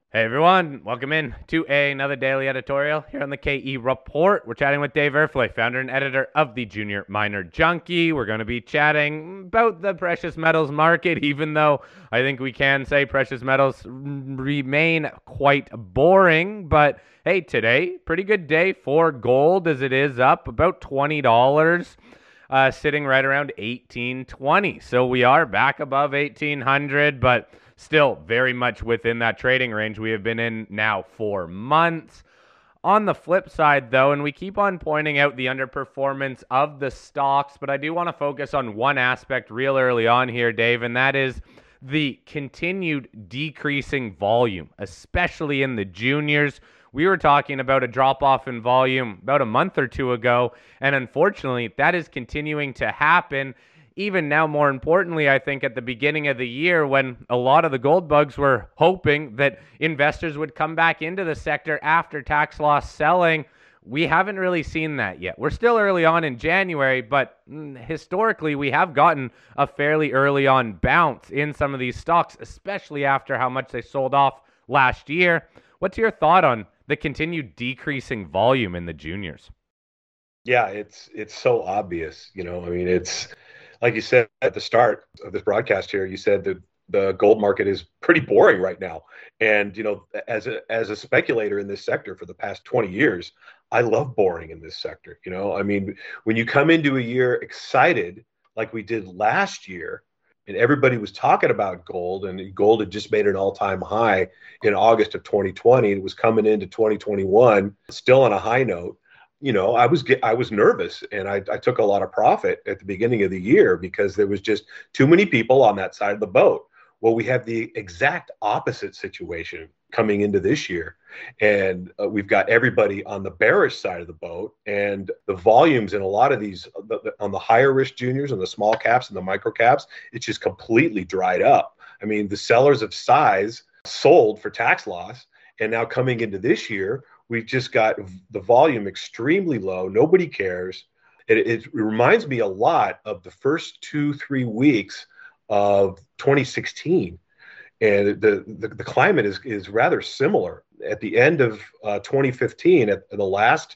Hey everyone, welcome in to another daily editorial here on the KE Report. We're chatting with Dave Erfle, founder and editor of the Junior Miner Junkie. We're going to be chatting about the precious metals market, even though I think we can say precious metals remain quite boring. But hey, today, pretty good day for gold as it is up about $20. Sitting right around 1820. So we are back above 1800, but still very much within that trading range we have been in now for months. On the flip side, though, and we keep on pointing out the underperformance of the stocks, but I do want to focus on one aspect real early on here, Dave, and that is the continued decreasing volume, especially in the juniors. We were talking about a drop off in volume about a month or two ago, and unfortunately, that is continuing to happen. Even now, more importantly, I think at the beginning of the year, when a lot of the gold bugs were hoping that investors would come back into the sector after tax loss selling, we haven't really seen that yet. We're still early on in January, but historically, we have gotten a fairly early on bounce in some of these stocks, especially after how much they sold off last year. What's your thought on the continued decreasing volume in the juniors? Yeah, it's so obvious. I mean, it's like you said at the start of this broadcast here, you said that the gold market is pretty boring right now. And, as a speculator in this sector for the past 20 years, I love boring in this sector. I mean, when you come into a year excited like we did last year, and everybody was talking about gold, and gold had just made an all-time high in August of 2020. It was coming into 2021 still on a high note. I was nervous, and I took a lot of profit at the beginning of the year because there was just too many people on that side of the boat. Well, we have the exact opposite situation coming into this year, and we've got everybody on the bearish side of the boat, and the volumes in a lot of these on the higher risk juniors and the small caps and the micro caps, it's just completely dried up. I mean, the sellers of size sold for tax loss, and now coming into this year, we've just got the volume extremely low. Nobody cares. It reminds me a lot of the first 2-3 weeks of 2016. And the climate is rather similar. At the end of 2015, at the last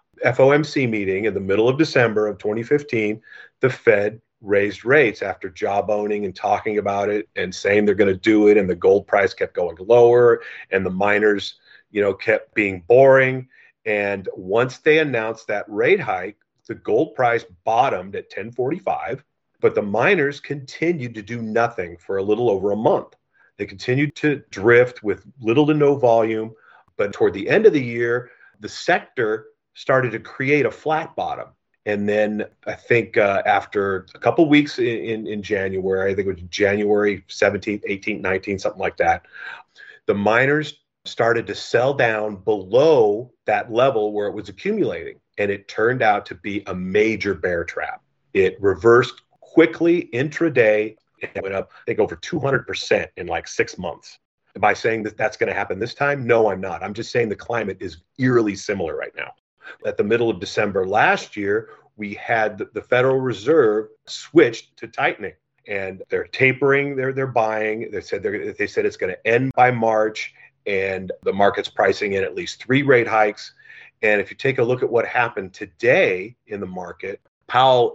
FOMC meeting in the middle of December of 2015, the Fed raised rates after job owning and talking about it and saying they're going to do it. And the gold price kept going lower, and the miners kept being boring. And once they announced that rate hike, the gold price bottomed at 1045, but the miners continued to do nothing for a little over a month. They continued to drift with little to no volume. But toward the end of the year, the sector started to create a flat bottom. And then I think after a couple of weeks in January, I think it was January 17th, 18th, 19th, something like that, the miners started to sell down below that level where it was accumulating. And it turned out to be a major bear trap. It reversed quickly intraday. It went up, I think, over 200% in like 6 months. Am I saying that that's going to happen this time? No, I'm not. I'm just saying the climate is eerily similar right now. At the middle of December last year, we had the Federal Reserve switched to tightening. And they're tapering their buying. They said it's going to end by March. And the market's pricing in at least 3 rate hikes. And if you take a look at what happened today in the market, Powell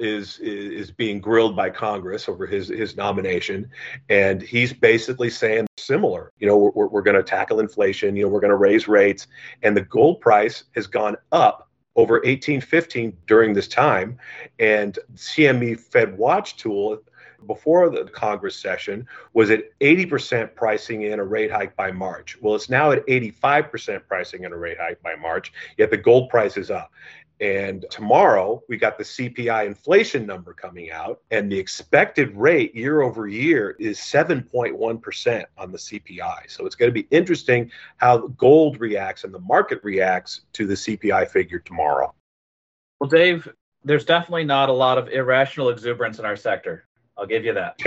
is being grilled by Congress over his nomination, and he's basically saying similar. We're going to tackle inflation. We're going to raise rates, and the gold price has gone up over 1815 during this time. And CME Fed Watch tool before the Congress session was at 80% pricing in a rate hike by March. Well, it's now at 85% pricing in a rate hike by March, yet the gold price is up. And tomorrow, we got the CPI inflation number coming out, and the expected rate year over year is 7.1% on the CPI. So it's going to be interesting how gold reacts and the market reacts to the CPI figure tomorrow. Well, Dave, there's definitely not a lot of irrational exuberance in our sector. I'll give you that.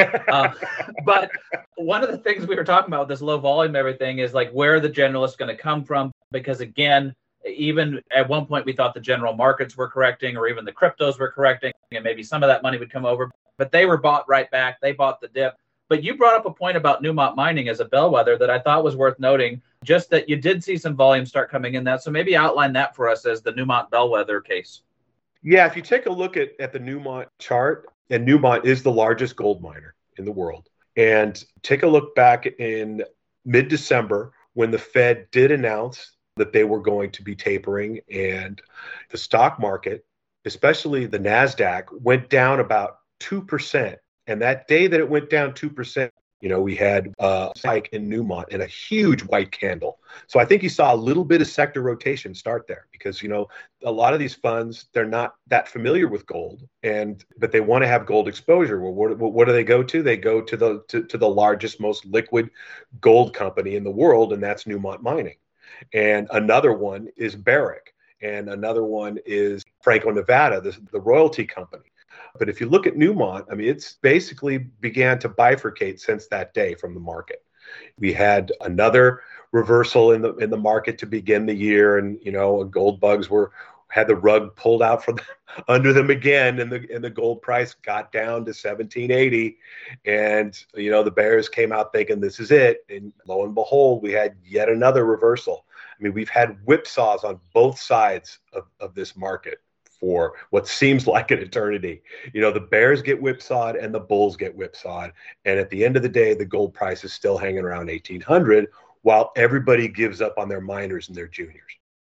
But one of the things we were talking about with this low volume, everything is like, where are the generalists going to come from? Because again, even at one point, we thought the general markets were correcting, or even the cryptos were correcting, and maybe some of that money would come over. But they were bought right back. They bought the dip. But you brought up a point about Newmont Mining as a bellwether that I thought was worth noting, just that you did see some volume start coming in that. So maybe outline that for us as the Newmont bellwether case. Yeah, if you take a look at the Newmont chart, and Newmont is the largest gold miner in the world, and take a look back in mid-December when the Fed did announce that they were going to be tapering, and the stock market, especially the NASDAQ, went down about 2%. And that day that it went down 2%, we had a spike in Newmont and a huge white candle. So I think you saw a little bit of sector rotation start there because, a lot of these funds, they're not that familiar with gold, but they want to have gold exposure. Well, what do they go to? They go to the largest, most liquid gold company in the world, and that's Newmont Mining. And another one is Barrick, and another one is Franco-Nevada, the royalty company. But if you look at Newmont, it's basically began to bifurcate since that day from the market. We had another reversal in the market to begin the year, and gold bugs had the rug pulled out from under them again, and the gold price got down to 1780, and the bears came out thinking this is it, and lo and behold, we had yet another reversal. We've had whipsaws on both sides of this market for what seems like an eternity. The bears get whipsawed and the bulls get whipsawed. And at the end of the day, the gold price is still hanging around 1800 while everybody gives up on their miners and their juniors.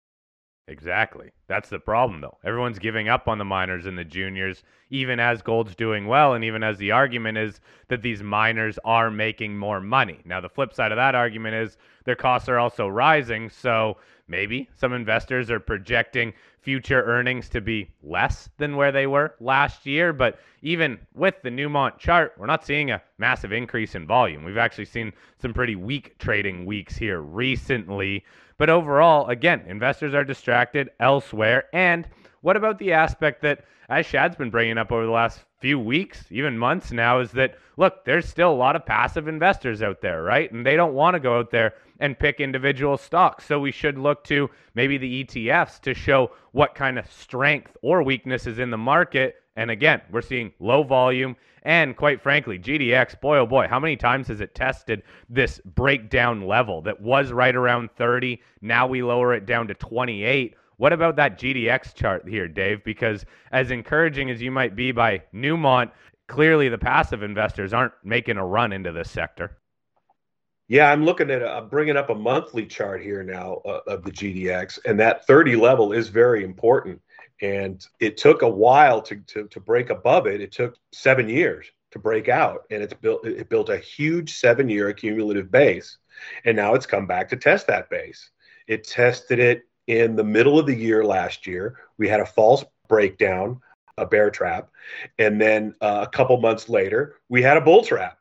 Exactly. That's the problem, though. Everyone's giving up on the miners and the juniors, even as gold's doing well, and even as the argument is that these miners are making more money. Now, the flip side of that argument is their costs are also rising, so maybe some investors are projecting future earnings to be less than where they were last year. But even with the Newmont chart, we're not seeing a massive increase in volume. We've actually seen some pretty weak trading weeks here recently. But overall, again, investors are distracted elsewhere. And what about the aspect that, as Shad's been bringing up over the last few weeks, even months now, is that, look, there's still a lot of passive investors out there, right? And they don't want to go out there and pick individual stocks. So we should look to maybe the ETFs to show what kind of strength or weakness is in the market. And again, we're seeing low volume. And quite frankly, GDX, boy, oh boy, how many times has it tested this breakdown level that was right around 30? Now we lower it down to 28. What about that GDX chart here, Dave? Because as encouraging as you might be by Newmont, clearly the passive investors aren't making a run into this sector. Yeah, I'm bringing up a monthly chart here now of the GDX, and that 30 level is very important. And it took a while to break above it. It took 7 years to break out, and it built a huge 7-year accumulative base, and now it's come back to test that base. It tested it in the middle of the year last year. We had a false breakdown, a bear trap, and then a couple months later, we had a bull trap,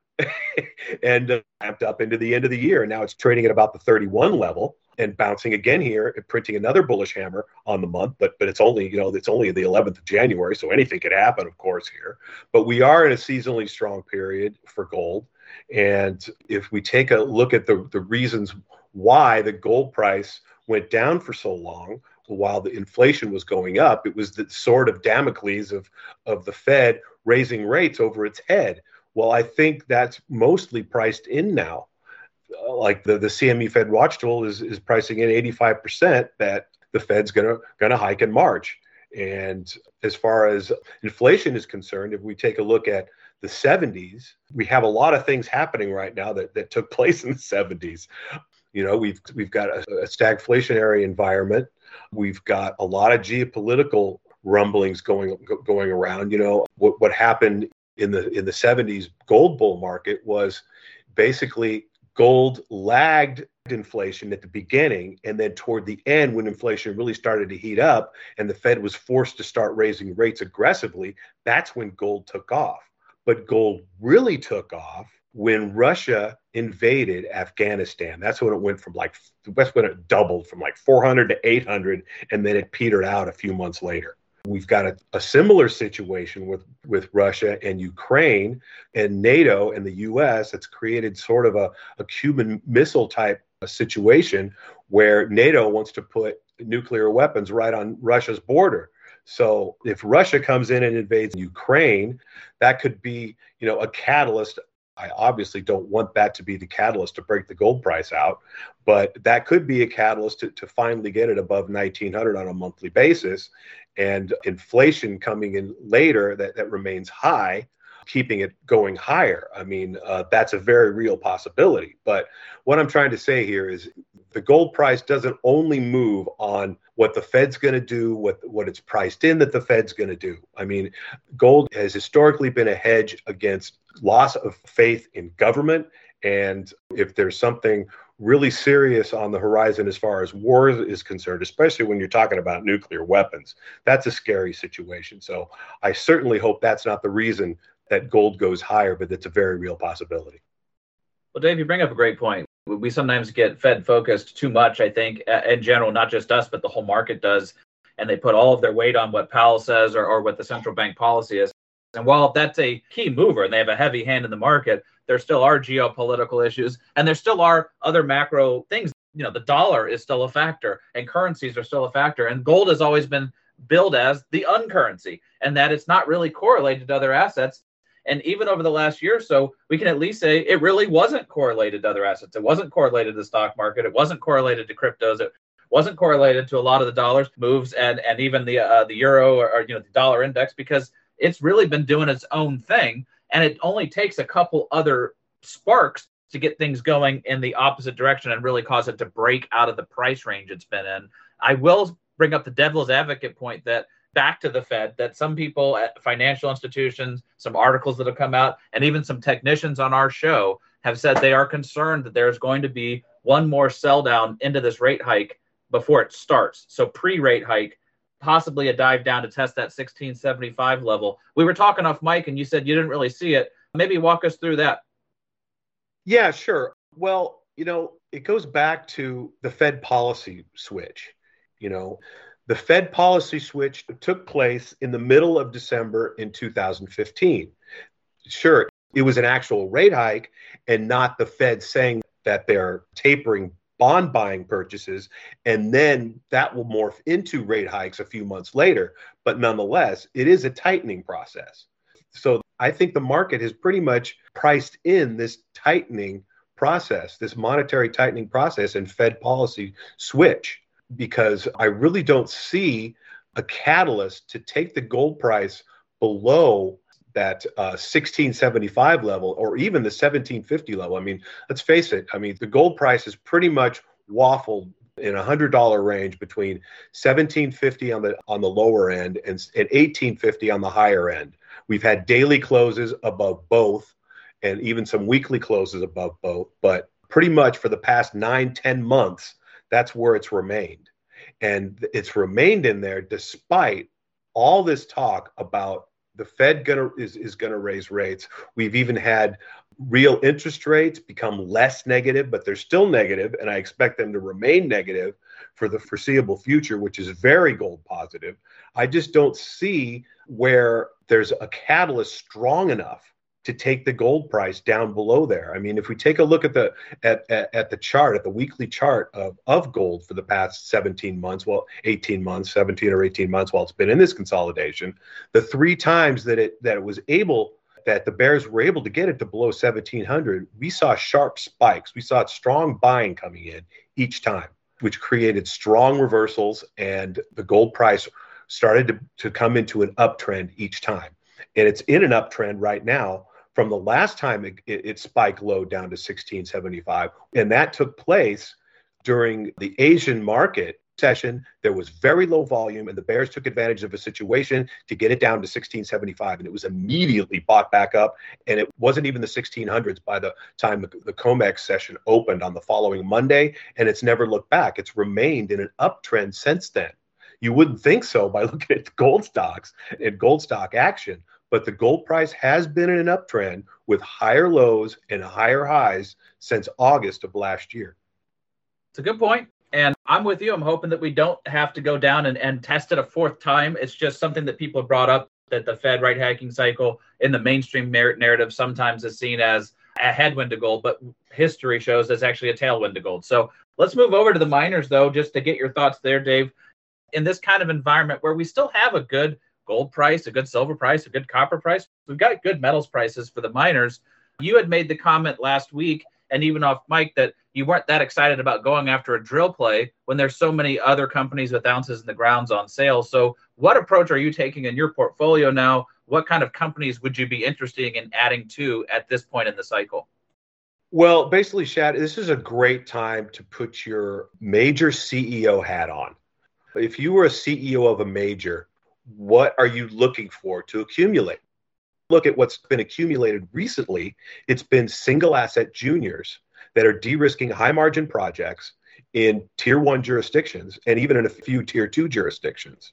and ramped up into the end of the year. And now it's trading at about the 31 level and bouncing again here and printing another bullish hammer on the month. But it's only the 11th of January, so anything could happen, of course, here. But we are in a seasonally strong period for gold. And if we take a look at the reasons why the gold price went down for so long while the inflation was going up, it was the sword of Damocles of the Fed raising rates over its head. Well, I think that's mostly priced in now. Like the CME Fed Watch tool is pricing in 85% that the Fed's gonna hike in March. And as far as inflation is concerned, if we take a look at the 70s, we have a lot of things happening right now that took place in the 70s. We've got a stagflationary environment. We've got a lot of geopolitical rumblings going around. What happened in the 70s gold bull market was basically gold lagged inflation at the beginning, and then toward the end, when inflation really started to heat up and the Fed was forced to start raising rates aggressively, that's when gold took off. But gold really took off when Russia invaded Afghanistan. That's when it doubled from like 400 to 800, and then it petered out a few months later. We've got a similar situation with Russia and Ukraine and NATO and the U.S. that's created sort of a Cuban missile type situation where NATO wants to put nuclear weapons right on Russia's border. So if Russia comes in and invades Ukraine, that could be, a catalyst I obviously don't want that to be the catalyst to break the gold price out, but that could be a catalyst to finally get it above 1900 on a monthly basis. And inflation coming in later that remains high, keeping it going higher. I mean, that's a very real possibility. But what I'm trying to say here is the gold price doesn't only move on what the Fed's going to do, what it's priced in that the Fed's going to do. I mean, gold has historically been a hedge against loss of faith in government. And if there's something really serious on the horizon as far as war is concerned, especially when you're talking about nuclear weapons, that's a scary situation. So I certainly hope that's not the reason that gold goes higher, but it's a very real possibility. Well, Dave, you bring up a great point. We sometimes get Fed focused too much, I think, in general, not just us, but the whole market does. And they put all of their weight on what Powell says or what the central bank policy is. And while that's a key mover and they have a heavy hand in the market, there still are geopolitical issues and there still are other macro things. You know, the dollar is still a factor and currencies are still a factor. And gold has always been billed as the uncurrency and that it's not really correlated to other assets. And even over the last year or so, we can at least say it really wasn't correlated to other assets. It wasn't correlated to the stock market. It wasn't correlated to cryptos. It wasn't correlated to a lot of the dollars moves and even the euro or the dollar index, because it's really been doing its own thing. And it only takes a couple other sparks to get things going in the opposite direction and really cause it to break out of the price range it's been in. I will bring up the devil's advocate point that back to the Fed, that some people at financial institutions, some articles that have come out, and even some technicians on our show have said they are concerned that there's going to be one more sell down into this rate hike before it starts. So pre-rate hike, possibly a dive down to test that 1675 level. We were talking off mic and you said you didn't really see it. Maybe walk us through that. Yeah, sure. Well, it goes back to the Fed policy switch. The Fed policy switch took place in the middle of December in 2015. Sure, it was an actual rate hike and not the Fed saying that they're tapering bond buying purchases, and then that will morph into rate hikes a few months later. But nonetheless, it is a tightening process. So I think the market has pretty much priced in this tightening process, this monetary tightening process and Fed policy switch, because I really don't see a catalyst to take the gold price below that 1675 level or even the 1750 level. I mean, let's face it. I mean, the gold price is pretty much waffled in $100 range between 1750 on the lower end and 1850 on the higher end. We've had daily closes above both and even some weekly closes above both, but pretty much for the past 9-10 months, that's where it's remained. And it's remained in there despite all this talk about the Fed is going to raise rates. We've even had real interest rates become less negative, but they're still negative, and I expect them to remain negative for the foreseeable future, which is very gold positive. I just don't see where there's a catalyst strong enough to take the gold price down below there. I mean, if we take a look at the chart, at the weekly chart of gold for the past 17 months, 18 months, 17 or 18 months while it's been in this consolidation, the three times that the bears were able to get it to below 1700, we saw sharp spikes. We saw strong buying coming in each time, which created strong reversals, and the gold price started to come into an uptrend each time. And it's in an uptrend right now from the last time it spiked low down to 1675. And that took place during the Asian market session. There was very low volume, and the bears took advantage of a situation to get it down to 1675. And it was immediately bought back up. And it wasn't even the 1600s by the time the COMEX session opened on the following Monday. And it's never looked back. It's remained in an uptrend since then. You wouldn't think so by looking at gold stocks and gold stock action. But the gold price has been in an uptrend with higher lows and higher highs since August of last year. It's a good point. And I'm with you. I'm hoping that we don't have to go down and test it a fourth time. It's just something that people have brought up, that the Fed rate hiking cycle in the mainstream narrative sometimes is seen as a headwind to gold, but history shows that's actually a tailwind to gold. So let's move over to the miners, though, just to get your thoughts there, Dave. In this kind of environment where we still have a good gold price, a good silver price, a good copper price, we've got good metals prices for the miners. You had made the comment last week and even off mic that you weren't that excited about going after a drill play when there's so many other companies with ounces in the grounds on sale. So what approach are you taking in your portfolio now? What kind of companies would you be interested in adding to at this point in the cycle? Well, basically, Shad, this is a great time to put your major CEO hat on. If you were a CEO of a major, what are you looking for to accumulate? Look at what's been accumulated recently. It's been single asset juniors that are de-risking high margin projects in tier 1 jurisdictions and even in a few tier 2 jurisdictions.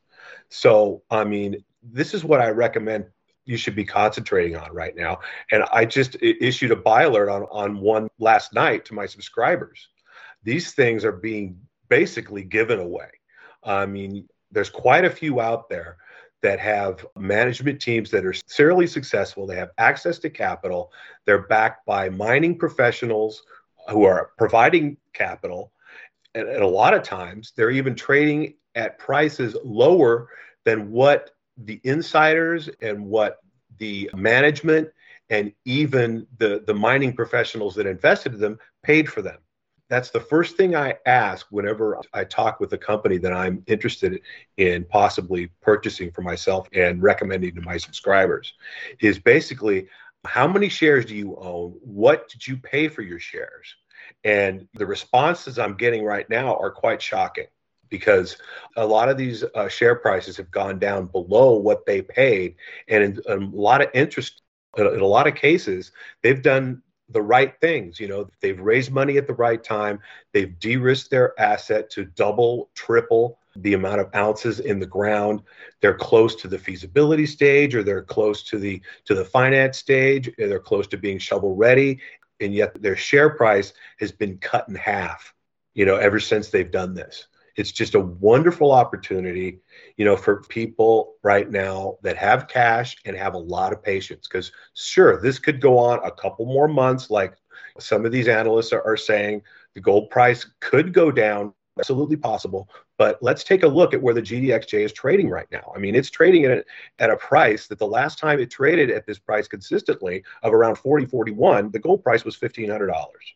So, I mean, this is what I recommend you should be concentrating on right now. And I just issued a buy alert on one last night to my subscribers. These things are being basically given away. I mean, there's quite a few out there that have management teams that are serially successful. They have access to capital. They're backed by mining professionals who are providing capital. And a lot of times they're even trading at prices lower than what the insiders and what the management and even the mining professionals that invested in them paid for them. That's the first thing I ask whenever I talk with a company that I'm interested in possibly purchasing for myself and recommending to my subscribers is basically, how many shares do you own? What did you pay for your shares? And the responses I'm getting right now are quite shocking, because a lot of these share prices have gone down below what they paid. And in a lot of interest, in a lot of cases, they've done the right things. You know, they've raised money at the right time. They've de-risked their asset to double, triple the amount of ounces in the ground. They're close to the feasibility stage, or they're close to the finance stage, or they're close to being shovel ready. And yet their share price has been cut in half, you know, ever since they've done this. It's just a wonderful opportunity, you know, for people right now that have cash and have a lot of patience. Because sure, this could go on a couple more months, like some of these analysts are saying. The gold price could go down, absolutely possible. But let's take a look at where the GDXJ is trading right now. I mean, it's trading at a price that the last time it traded at this price consistently of around 40, 41, the gold price was $1,500.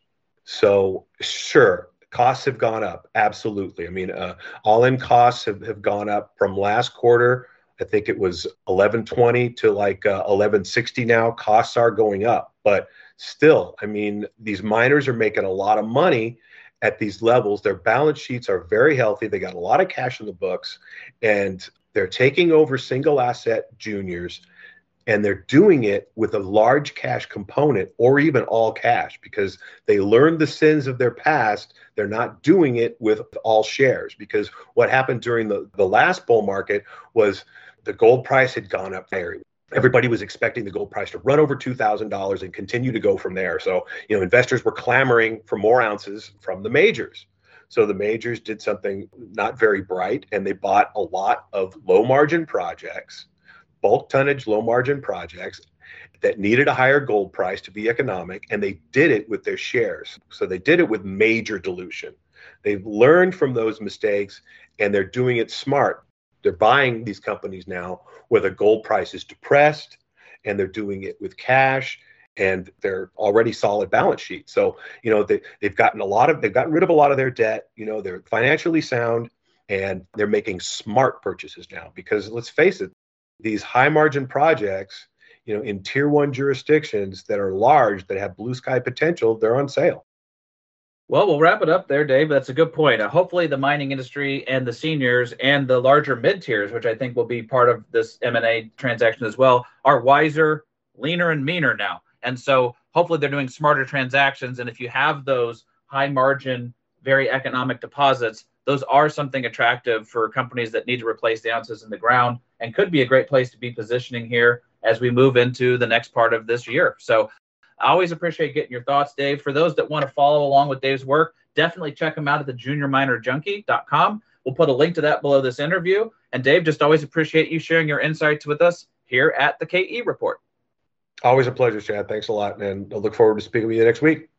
So sure, costs have gone up. Absolutely. I mean, all-in costs have gone up from last quarter. I think it was 1120 to like 1160 now. Costs are going up. But still, I mean, these miners are making a lot of money at these levels. Their balance sheets are very healthy. They got a lot of cash in the books, and they're taking over single asset juniors. And they're doing it with a large cash component, or even all cash, because they learned the sins of their past. They're not doing it with all shares, because what happened during the last bull market was the gold price had gone up there. Everybody was expecting the gold price to run over $2,000 and continue to go from there. So, you know, investors were clamoring for more ounces from the majors. So the majors did something not very bright, and they bought a lot of low margin projects, bulk tonnage, low margin projects that needed a higher gold price to be economic, and they did it with their shares. So they did it with major dilution. They've learned from those mistakes, and they're doing it smart. They're buying these companies now where the gold price is depressed, and they're doing it with cash, and they're already solid balance sheet. So, you know, they've gotten rid of a lot of their debt. You know, they're financially sound, and they're making smart purchases now, because let's face it, these high margin projects, you know, in tier 1 jurisdictions that are large, that have blue sky potential, they're on sale. Well, we'll wrap it up there, Dave. That's a good point. Hopefully the mining industry and the seniors and the larger mid tiers, which I think will be part of this M&A transaction as well, are wiser, leaner, and meaner now. And so hopefully they're doing smarter transactions. And if you have those high margin, very economic deposits, those are something attractive for companies that need to replace the ounces in the ground, and could be a great place to be positioning here as we move into the next part of this year. So I always appreciate getting your thoughts, Dave. For those that want to follow along with Dave's work, definitely check him out at the juniorminerjunkie.com. We'll put a link to that below this interview. And Dave, just always appreciate you sharing your insights with us here at the KE Report. Always a pleasure, Chad. Thanks a lot, and I look forward to speaking with you next week.